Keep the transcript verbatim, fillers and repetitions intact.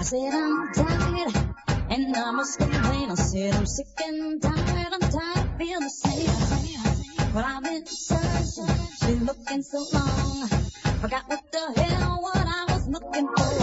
I said I'm tired, and I must complain. I said I'm sick and tired, I'm tired of feeling the same. Well, I've been searching, been looking so long, forgot what the hell what I was looking for.